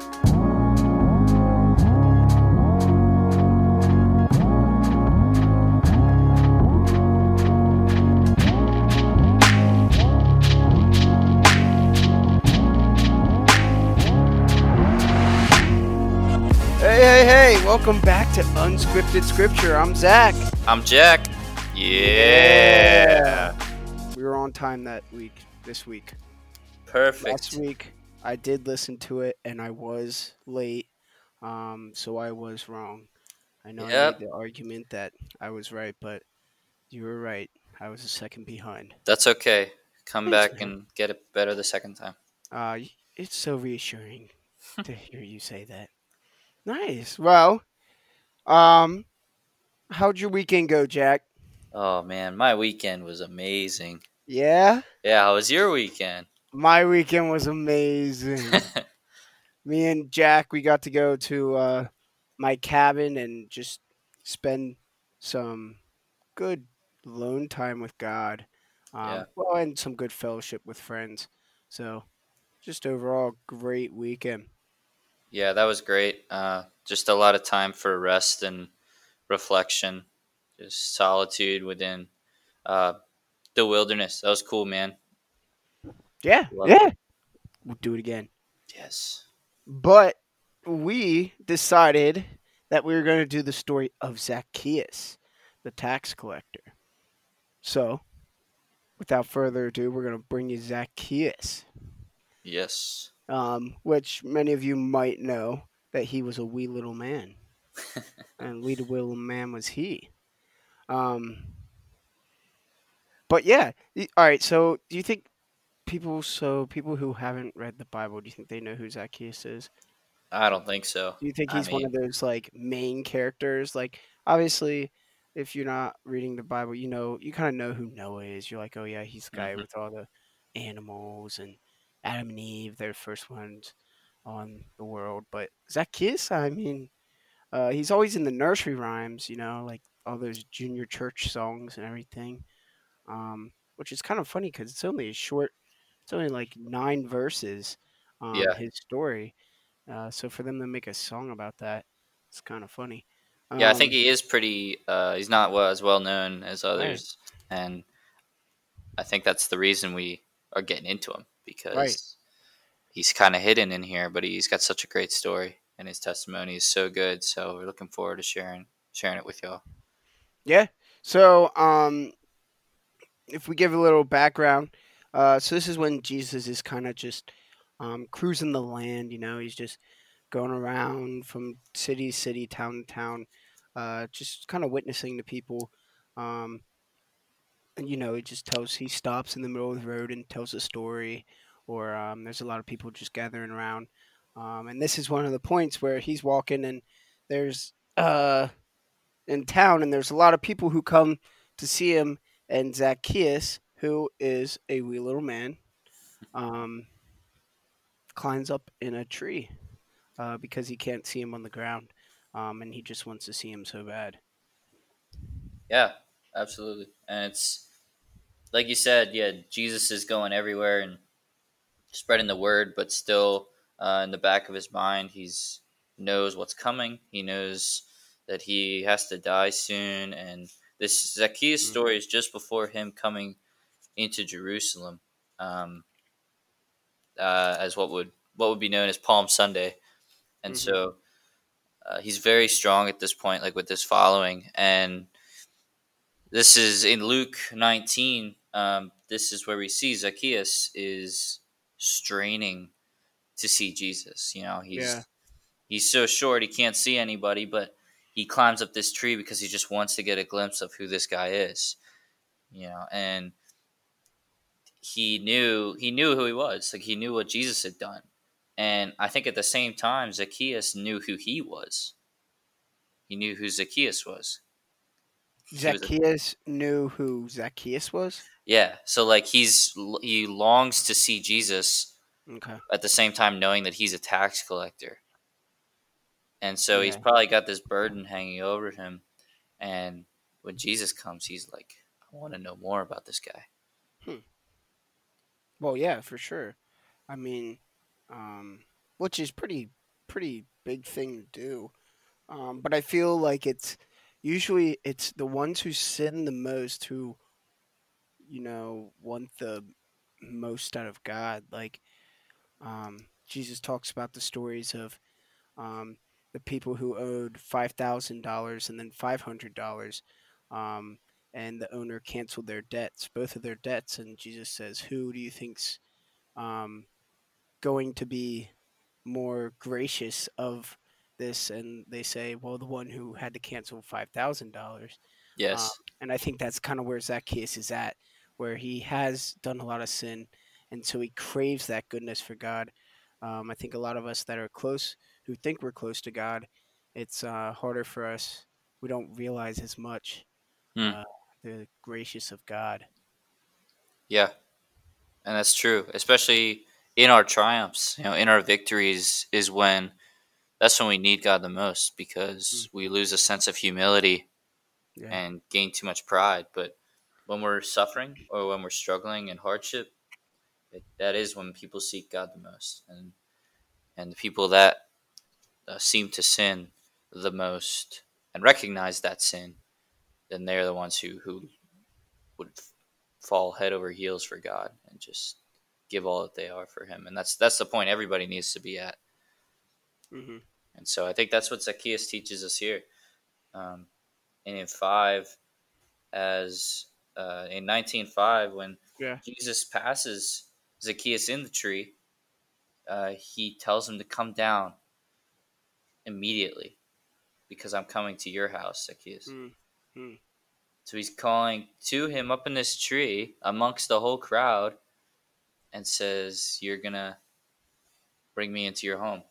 Hey, welcome back to Unscripted Scripture. I'm Zach. I'm Jack. Yeah. We were on time this week. Perfect. Last week, I did listen to it, and I was late, so I was wrong. I know I made the argument that I was right, but you were right. I was a second behind. That's okay. Come Thanks, back man. and get it better the second time. It's so reassuring to hear you say that. Nice. Well, how'd your weekend go, Jack? Oh, man. My weekend was amazing. Yeah? Yeah, how was your weekend? My weekend was amazing. Me and Jack, we got to go to my cabin and just spend some good alone time with God. Yeah. Well, and some good fellowship with friends. So, just overall, great weekend. Yeah, that was great. Just a lot of time for rest and reflection. Just solitude within uh, the wilderness. That was cool, man. Yeah, Loved yeah. it. We'll do it again. Yes. But we decided that we were going to do the story of Zacchaeus, the tax collector. So, without further ado, we're going to bring you Zacchaeus. Yes. Which many of you might know that he was a wee little man, and wee little man was he. Um, but yeah, all right. So, do you think people who haven't read the Bible, do you think they know who Zacchaeus is? I don't think so. Do you think I he's one mean, of those like main characters? Like, obviously, if you're not reading the Bible, you kind of know who Noah is. You're like, oh yeah, he's the guy mhm. with all the animals and Adam and Eve, they're the first ones on the world. But Zacchaeus, I mean, he's always in the nursery rhymes, like all those junior church songs and everything. Which is kind of funny because it's only like 9 verses, Yeah. his story. So for them to make a song about that, it's kind of funny. Yeah, I think Um, he is pretty. He's not as well known as right, others, and I think that's the reason we are getting into him right. because he's kind of hidden in here, but he's got such a great story, and his testimony is so good. So we're looking forward to sharing it with y'all. Yeah. So if we give a little background, so this is when Jesus is kind of just cruising the land. He's just going around from city to city, town to town, just kind of witnessing to people. Um, and he stops in the middle of the road and tells a story, or there's a lot of people just gathering around. And this is one of the points where he's walking, and there's in town, and there's a lot of people who come to see him. And Zacchaeus, who is a wee little man, um, climbs up in a tree because he can't see him on the ground, and he just wants to see him so bad. Yeah, absolutely, and it's like you said. Yeah, Jesus is going everywhere and spreading the word, but still, in the back of his mind, he's knows what's coming. He knows that he has to die soon, and this Zacchaeus Hmm. story is just before him coming into Jerusalem, um, as what would be known as Palm Sunday, and Hmm. so he's very strong at this point, like with this following, and this is in Luke 19. This is where we see Zacchaeus is straining to see Jesus. Yeah. He's so short he can't see anybody, but he climbs up this tree because he just wants to get a glimpse of who this guy is. And he knew who he was. Like he knew what Jesus had done. And I think at the same time Zacchaeus knew who he was. He knew who Zacchaeus was. He was a Zacchaeus knew who Zacchaeus was. Yeah, so like he longs to see Jesus Okay. at the same time knowing that he's a tax collector. And so he's Yeah. probably got this burden hanging over him. And when Jesus comes, he's like, I want to know more about this guy. Hmm. Well, yeah, for sure. I mean, which is pretty. pretty big thing to do. But I feel like it's usually it's the ones who sin the most who want the most out of God. Like Jesus talks about the stories of um, the people who owed $5,000 and then $500, um, and the owner canceled their debts, both of their debts, and Jesus says, "Who do you think's um, going to be more gracious of this?" And they say, "Well, the one who had to cancel $5,000." Um, Yes. and I think that's kind of where Zacchaeus is at, where he has done a lot of sin, and so he craves that goodness for God. I think a lot of us that are close, who think we're close to God, it's harder for us. We don't realize as much Hmm. uh, the gracious of God. Yeah, and that's true. Especially in our triumphs, in our victories is when that's when we need God the most Mm, because we lose a sense of humility yeah. and gain too much pride. But when we're suffering or when we're struggling in hardship, that is when people seek God the most, and the people that seem to sin the most and recognize that sin, then they're the ones who would fall head over heels for God and just give all that they are for Him. And that's the point everybody needs to be at. Hmm. And so I think that's what Zacchaeus teaches us here. Um, and in five, as in 19:5, when Yeah. Jesus passes Zacchaeus in the tree, he tells him to come down immediately because I'm coming to your house, Zacchaeus. Mm, mm, So he's calling to him up in this tree amongst the whole crowd and says, "You're going to bring me into your home."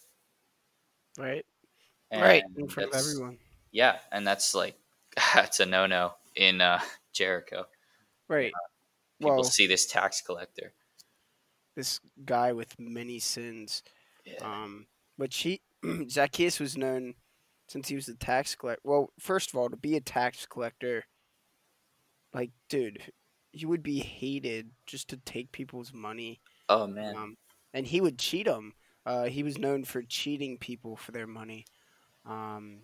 right. Right. In And front of everyone. yeah, and that's like, that's a no no in Jericho. You Right. know, people Well, see this tax collector. this guy with many sins. Yeah. Um, which he Zacchaeus was known since he was a tax collector. Well, first of all, to be a tax collector, like, dude, you would be hated just to take people's money. Oh, man. Um, and he would cheat them. He was known for cheating people for their money. Um,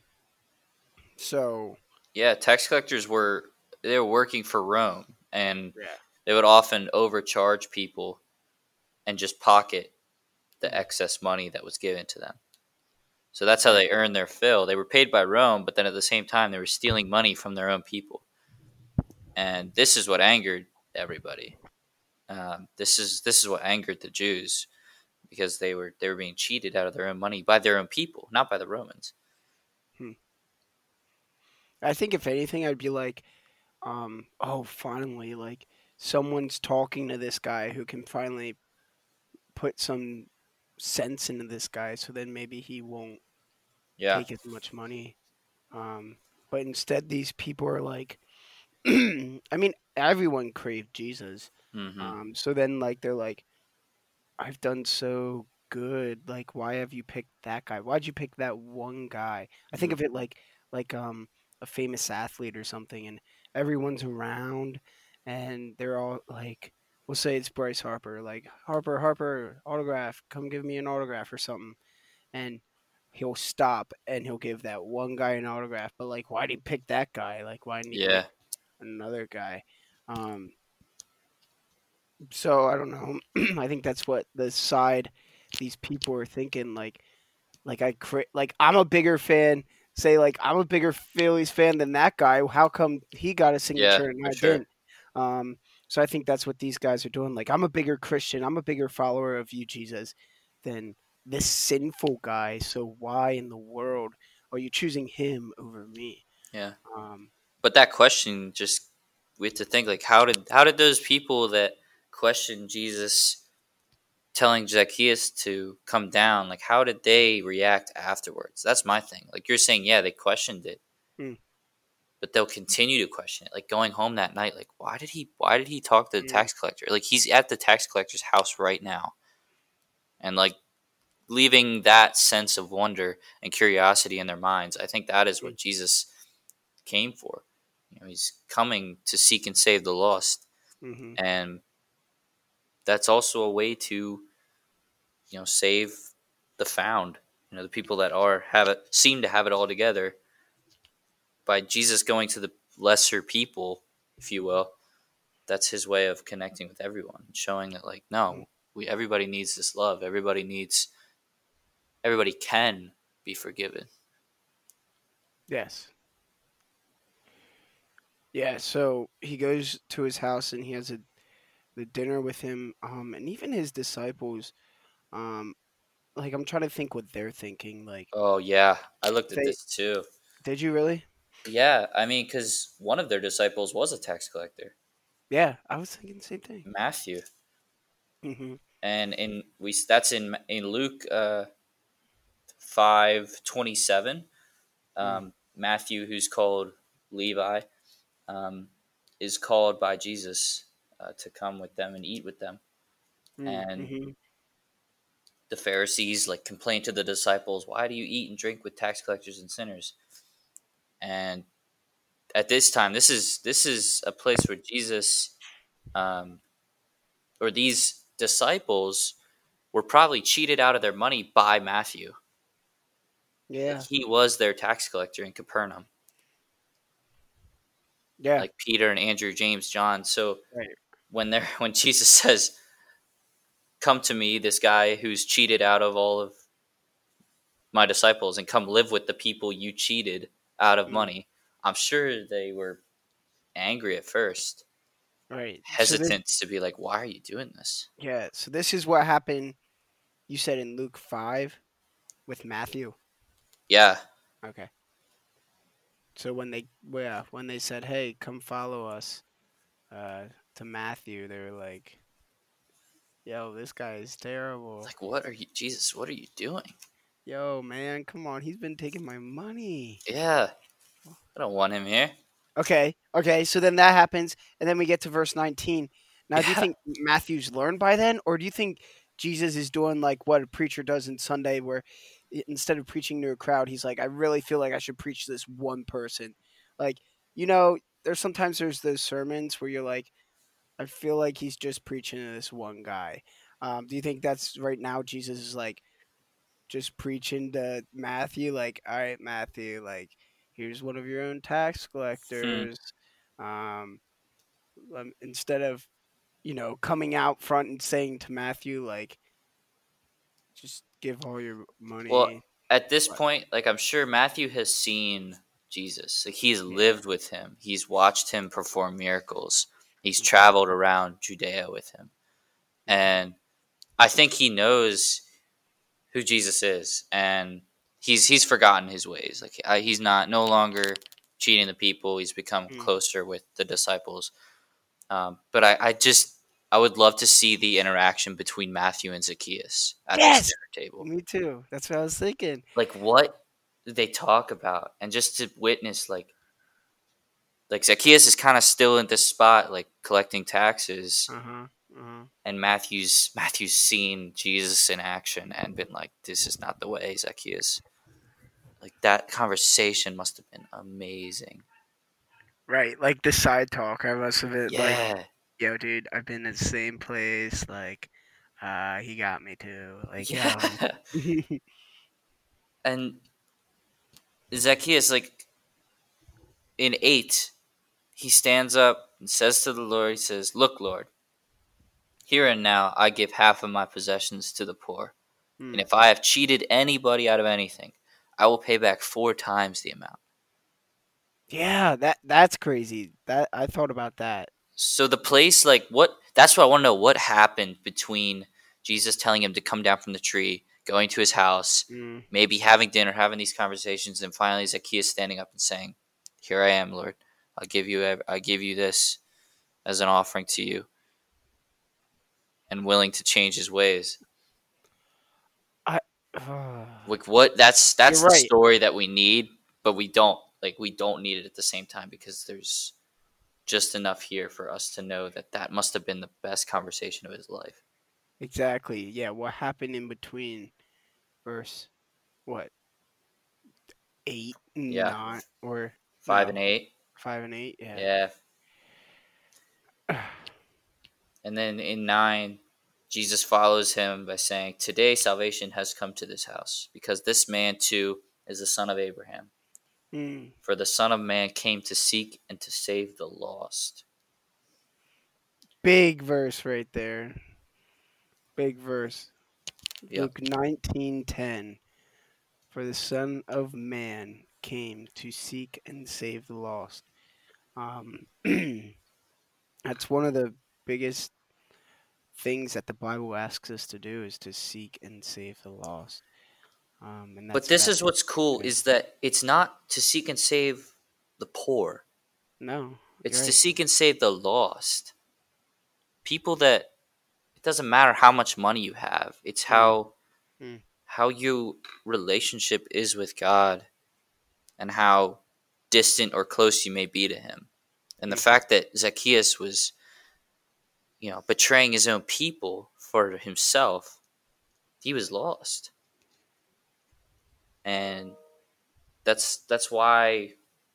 so Yeah, tax collectors they were working for Rome, and yeah. they would often overcharge people and just pocket the Mm, excess money that was given to them. So that's how right. they earned their fill. They were paid by Rome, but then at the same time, they were stealing money from their own people. And this is what angered everybody. This is what angered the Jews because they were being cheated out of their own money by their own people, not by the Romans. Hmm. I think if anything, I'd be like, oh, finally, like someone's talking to this guy who can finally put some sense into this guy, so then maybe he won't Yeah. take as much money. But instead, these people are like, I mean, everyone craved Jesus. Hmm. So then, like, they're like, I've done so good. Like, why have you picked that guy? Why'd you pick that one guy? I think Hmm. of it like a famous athlete or something, and everyone's around, and they're all like, we'll say it's Bryce Harper, like Harper, autograph, come give me an autograph or something, and he'll stop and he'll give that one guy an autograph. But like, why did he pick that guy? Like, why didn't he pick Yeah. another guy? Um, so I don't know. I think that's what the side these people are thinking. Like like I'm a bigger fan. Say like I'm a bigger Phillies fan than that guy. How come he got a Yeah, signature and for I sure. didn't? Um, so I think that's what these guys are doing. Like I'm a bigger Christian. I'm a bigger follower of you, Jesus, than this sinful guy. So why in the world are you choosing him over me? Yeah. Um, But that question just we have to think like how did those people that questioned Jesus telling Zacchaeus to come down, like how did they react afterwards? That's my thing. Like you're saying, yeah, they questioned it, mm, but they'll continue to question it. Like going home that night, like why did he talk to the mm, tax collector? Like he's at the tax collector's house right now. And like leaving that sense of wonder and curiosity in their minds, I think that is mm, what Jesus came for. He's coming to seek and save the lost. mm-hmm, And that's also a way to, save the found. the people that are have it seem to have it all together, by Jesus going to the lesser people, if you will, that's his way of connecting with everyone, showing that like no, we everybody needs this love. Everybody can be forgiven. Yes. Yeah. So he goes to his house and he has the dinner with him, and even his disciples. Um, like I'm trying to think what they're thinking. Like Oh yeah, I looked at they this too. did you really? Yeah, I mean, because one of their disciples was a tax collector, Yeah, I was thinking the same thing. Matthew, Hmm. and in we that's in Luke 5:27. Mm, Matthew, who's called Levi, um, is called by Jesus to come with them and eat with them. And mm-hmm. the Pharisees like complain to the disciples, "Why do you eat and drink with tax collectors and sinners?" And at this time, this is a place where Jesus, um, or these disciples, were probably cheated out of their money by Matthew. Like Yeah, he was their tax collector in Capernaum, yeah, like Peter and Andrew, James, John. So right. when Jesus says, "Come to me," this guy who's cheated out of all of my disciples, and come live with the people you cheated out of Mm, money. I'm sure they were angry at first, right. So this, hesitant to be like, "Why are you doing this?" yeah, so this is what happened. You said in Luke 5 with Matthew. Yeah, Okay. So when they said, "Hey, come follow us," to Matthew, they were like, "Yo, this guy is terrible. like, what are you, Jesus? What are you doing? Yo, man, come on, he's been taking my money." Yeah, I don't want him here. Okay, okay. So then that happens, and then we get to verse 19. Now, do you Yeah, think Matthew's learned by then, or do you think Jesus is doing like what a preacher does in Sunday, where instead of preaching to a crowd, he's like, "I really feel like I should preach to this one person." Like, there's those sermons where you're like, "I feel like he's just preaching to this one guy." Do you think that's right now? Jesus is like just preaching to Matthew, like, "All right, Matthew, like, here's one of your own tax hmm. collectors." Um, Instead of coming out front and saying to Matthew, like, just give all your Well, money. at this What? point, like I'm sure Matthew has seen Jesus. Like he's Yeah. lived with him. He's watched him perform miracles. He's Hmm. traveled around Judea with him. Hmm. And I think he knows who Jesus is, and he's forgotten his ways. Like he's not no longer cheating the people. He's become Hmm. closer with the disciples. But I would love to see the interaction between Matthew and Zacchaeus at this Yes, dinner table. me too. That's what I was thinking. Like what did they talk about, and just to witness like Zacchaeus is kind of still in this spot, like collecting taxes, Uh huh. Uh huh. and Matthew's seen Jesus in action and been like, "This is not the way, Zacchaeus." Like that conversation must have been amazing. Right, like the side talk. I must have been like, Yeah, "Yo, dude, I've been in the same place. Like, he got me too. Like, yeah. yo." And Zacchaeus, like in 8, he stands up and says to the Lord, he says, "Look, Lord, here and now I give half of my possessions to the poor. And Hmm. if I have cheated anybody out of anything, I will pay back 4 times the amount." Yeah, that's crazy. That I thought about that. So the place, like, what? That's what I want to know. What happened between Jesus telling him to come down from the tree, going to his house, Mm. maybe having dinner, having these conversations, and finally Zacchaeus standing up and saying, "Here I am, Lord. I give you this as an offering to you," and willing to change his ways. I Like what? You're That's the right. story that we need, but we don't need it at the same time, because there's just enough here for us to know that that must have been the best conversation of his life. Exactly. Yeah, what happened in between verse what? 8 and Yeah, 9 or 5 and 8. 5 and 8, yeah. Yeah, and then in 9, Jesus follows him by saying, "Today salvation has come to this house, because this man too is the son of Abraham. Mm. For the Son of Man came to seek and to save the lost." Big verse right there. Big verse. Yep. Luke 19:10. For the Son of Man came to seek and save the lost. Um, that's one of the biggest things that the Bible asks us to do is to seek and save the lost. And But that's this is what's cool yeah. is that it's not to seek and save the poor. No, you're It's to right. seek and save the lost. People that it doesn't matter how much money you have. It's Mm, mm, how your relationship is with God and how distant or close you may be to him. And the mm. fact that Zacchaeus was, betraying his own people for himself, he was lost. And that's why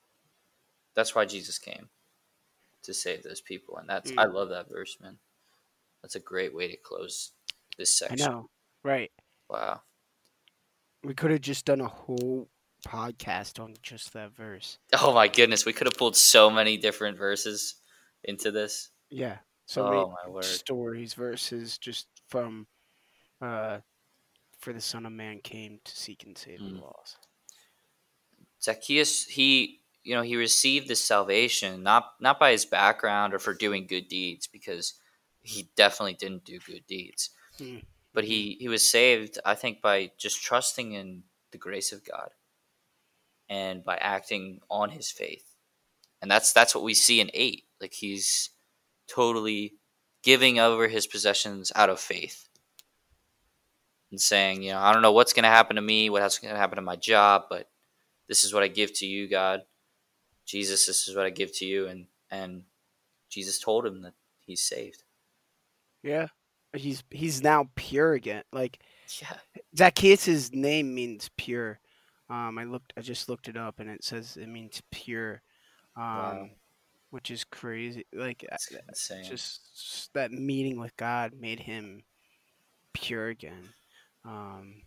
Jesus came to save those people. And I Mm. love that verse, man. That's a great way to close this I section. know, right? Wow. We could have just done a whole podcast on just that verse. Oh my goodness, we could have pulled so many different verses into this. Yeah, so many Oh my word. stories, verses, just from uh, for the Son of Man came to seek and save the Mm. lost. Zacchaeus, he received this salvation not by his background or for doing good deeds, because he definitely didn't do good deeds. Mm, But mhm. he was saved, I think, by just trusting in the grace of God and by acting on his faith. And that's what we see in 8. Like, he's totally giving over his possessions out of faith and saying, I don't know what's going to happen to me, what's going to happen to my job, but this is what I give to you, God. Jesus, this is what I give to you. And Jesus told him that he's saved. Yeah, he's now pure again. Like Yeah. Zacchaeus' name means pure. I just looked it up, and it says it means pure. Wow. Um, which is crazy. Like It's insane. just that meeting with God made him pure again. Um,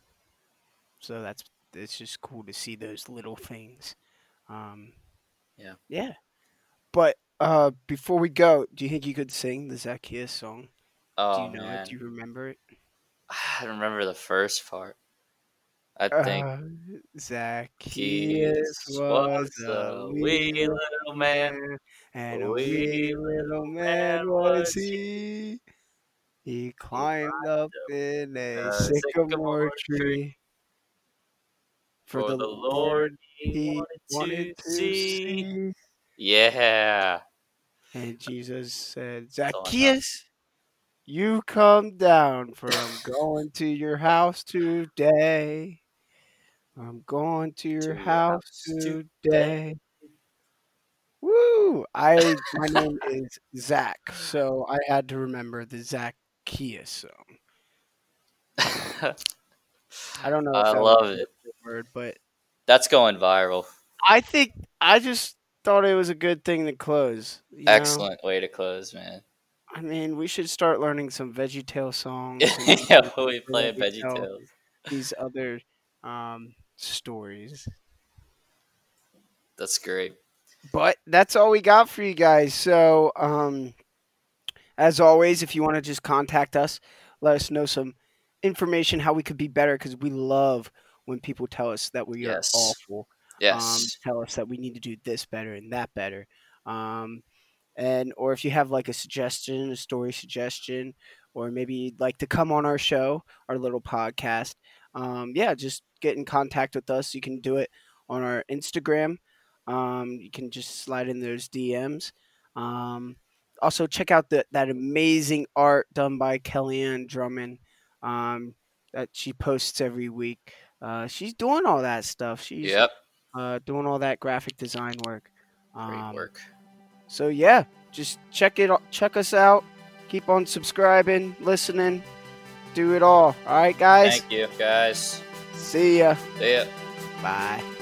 so it's just cool to see those little things. Um, Yeah. yeah. But before we go, do you think you could sing the Zacchaeus song? Do Oh, you know it? man. Do you remember it? I don't remember the first part. I think Uh, Zacchaeus Zacchaeus was was a a wee wee little little man, man, a and a wee wee little little man man was was he. he. He He climbed up climbed in up a a sycamore sycamore tree, tree, for for the the Lord Lord he he wanted wanted to to see. see. Yeah. And Jesus said, That's all I know. Zacchaeus, you come down, for I'm going to your house today. I'm going to your To your house house today. today. Woo! My name is Zach, so I had to remember the Zacchaeus song. I don't know if I that was love word it. for word, but That's going viral. I think I just thought it was a good thing to close. You know, Excellent way to close, man. I mean, we should start learning some VeggieTale songs, and Yeah, maybe we so that play we tell VeggieTales. these other stories. That's great. But that's all we got for you guys. So, as always, if you want to just contact us, let us know some information how we could be better because we love when people tell us that we are Yes. awful. Yes. Tell us that we need to do this better and that better. Um, and or if you have like a suggestion, a story suggestion, or maybe you'd like to come on our show, our little podcast, yeah, just get in contact with us. You can do it on our Instagram. You can just slide in those DMs. Um, Also, check out that amazing art done by Kellyanne Drummond that she posts every week. She's doing all that stuff. She's Yep. doing all that graphic design work. Great Um, work. so yeah, just check us out. Keep on subscribing, listening, do it all. All right, guys. Thank you, guys. See ya. See ya. Bye.